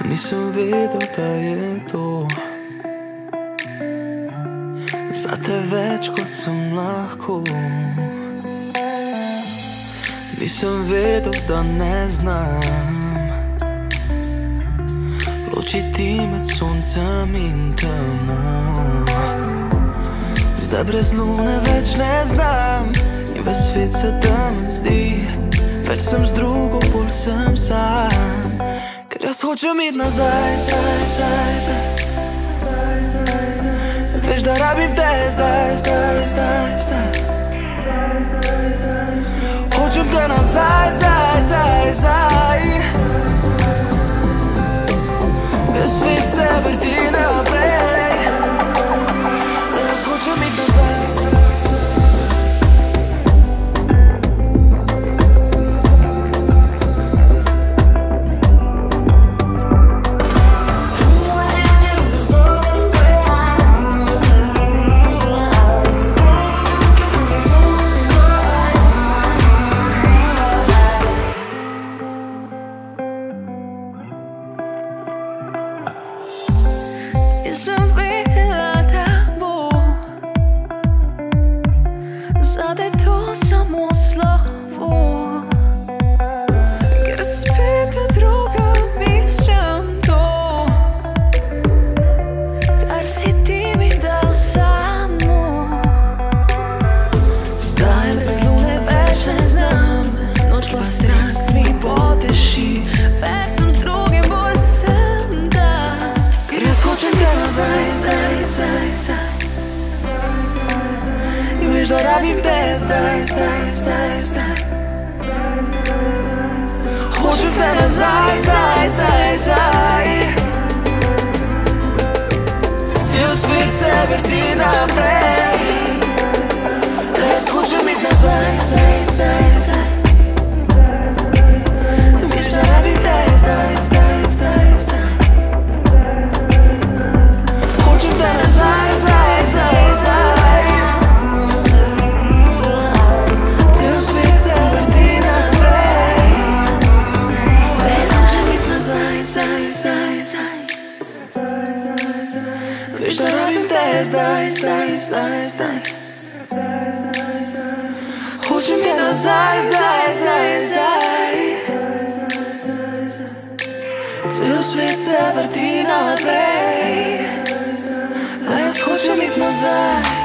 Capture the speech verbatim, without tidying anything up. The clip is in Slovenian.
Nisem vedel, da je to zate več, kot sem lahko. Nisem vedel, da ne znam ločiti med soncem in temo. Zdaj brez lune več ne znam in ves svet se temen zdi. Več sem z drugo, bolj sem sam, ker jaz hočem iti nazaj, zdaj, zdaj, zdaj. Veš, da rabim te zdaj, zdaj, zdaj, zdaj. Hočem te nazaj, zdaj, zdaj, zdaj. Ves svet se vrti naprej, jaz hočem iti nazaj. Sem vedela, da bo zate to samo slovo, ker spet druga pišem to, kar si ti mi dal samo. Zdaj brez lune več ne znam, noč pa strast mi poteši. Več sem z drugim, bolj sem tam, ker jaz hočem te nazaj, zdaj, zdaj, zdaj. In veš, da rabim te zdaj, zdaj, zdaj, zdaj. Hočem te nazaj, zdaj, zdaj, zdaj. Cel svet se vrti naprej, jaz hočem iti nazaj, zdaj, zdaj, zdaj. Veš, da rabim te zdaj, zdaj, zdaj, zdaj. Hočem te nazaj, zdaj, zdaj, zdaj. Cel svet se vrti naprej, jaz hočem iti nazaj, zdaj, zdaj, zdaj. Veš, da rabim te zdaj, zdaj, zdaj, zdaj. Hočem te nazaj, zdaj, zdaj, zdaj. Cel svet se vrti naprej, a jaz hočem iti nazaj.